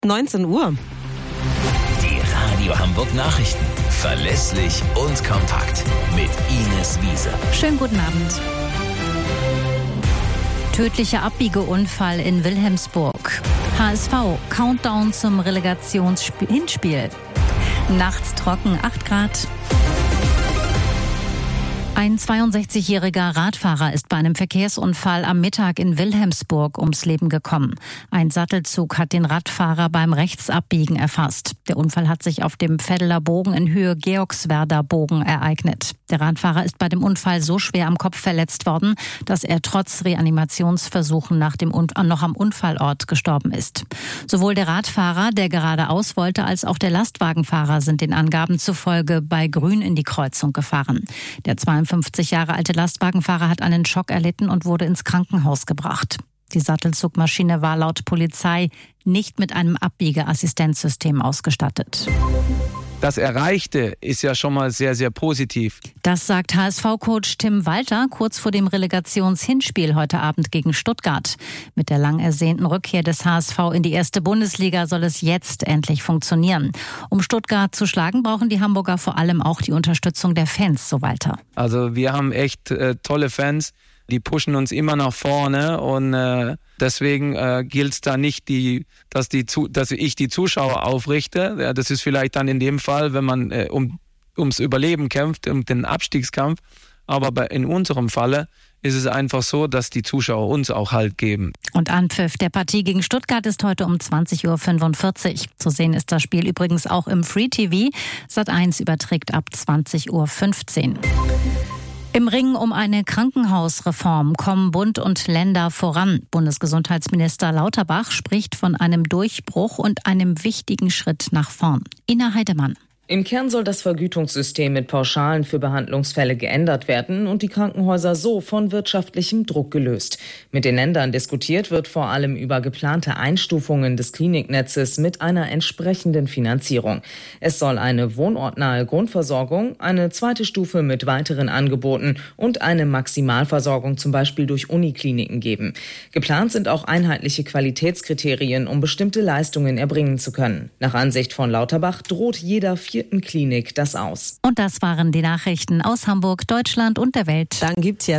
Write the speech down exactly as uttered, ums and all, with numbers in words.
neunzehn Uhr. Die Radio Hamburg Nachrichten. Verlässlich und kompakt. Mit Ines Wiese. Schönen guten Abend. Tödlicher Abbiegeunfall in Wilhelmsburg. H S V, Countdown zum Relegationshinspiel. Nachts trocken, acht Grad. Ein zweiundsechzigjähriger Radfahrer ist bei einem Verkehrsunfall am Mittag in Wilhelmsburg ums Leben gekommen. Ein Sattelzug hat den Radfahrer beim Rechtsabbiegen erfasst. Der Unfall hat sich auf dem Veddeler Bogen in Höhe Georgswerder Bogen ereignet. Der Radfahrer ist bei dem Unfall so schwer am Kopf verletzt worden, dass er trotz Reanimationsversuchen nach dem Un- noch am Unfallort gestorben ist. Sowohl der Radfahrer, der geradeaus wollte, als auch der Lastwagenfahrer sind den Angaben zufolge bei Grün in die Kreuzung gefahren. Der zweiundfünfzig Jahre alte Lastwagenfahrer hat einen Schock erlitten und wurde ins Krankenhaus gebracht. Die Sattelzugmaschine war laut Polizei nicht mit einem Abbiegeassistenzsystem ausgestattet. Das Erreichte ist ja schon mal sehr, sehr positiv. Das sagt H S V-Coach Tim Walter kurz vor dem Relegationshinspiel heute Abend gegen Stuttgart. Mit der lang ersehnten Rückkehr des H S V in die erste Bundesliga soll es jetzt endlich funktionieren. Um Stuttgart zu schlagen, brauchen die Hamburger vor allem auch die Unterstützung der Fans, so Walter. Also wir haben echt äh, tolle Fans. Die pushen uns immer nach vorne und äh, deswegen äh, gilt es da nicht, die, dass, die, dass ich die Zuschauer aufrichte. Ja, das ist vielleicht dann in dem Fall, wenn man äh, um, ums Überleben kämpft, um den Abstiegskampf. Aber bei, in unserem Falle ist es einfach so, dass die Zuschauer uns auch Halt geben. Und Anpfiff der Partie gegen Stuttgart ist heute um zwanzig Uhr fünfundvierzig. Zu sehen ist das Spiel übrigens auch im Free T V. Sat eins überträgt ab zwanzig Uhr fünfzehn. Im Ring um eine Krankenhausreform kommen Bund und Länder voran. Bundesgesundheitsminister Lauterbach spricht von einem Durchbruch und einem wichtigen Schritt nach vorn. Ina Heidemann. Im Kern soll das Vergütungssystem mit Pauschalen für Behandlungsfälle geändert werden und die Krankenhäuser so von wirtschaftlichem Druck gelöst. Mit den Ländern diskutiert wird vor allem über geplante Einstufungen des Kliniknetzes mit einer entsprechenden Finanzierung. Es soll eine wohnortnahe Grundversorgung, eine zweite Stufe mit weiteren Angeboten und eine Maximalversorgung zum Beispiel durch Unikliniken geben. Geplant sind auch einheitliche Qualitätskriterien, um bestimmte Leistungen erbringen zu können. Nach Ansicht von Lauterbach droht jeder vier Klinik das aus. Und das waren die Nachrichten aus Hamburg, Deutschland und der Welt. Dann gibt's ja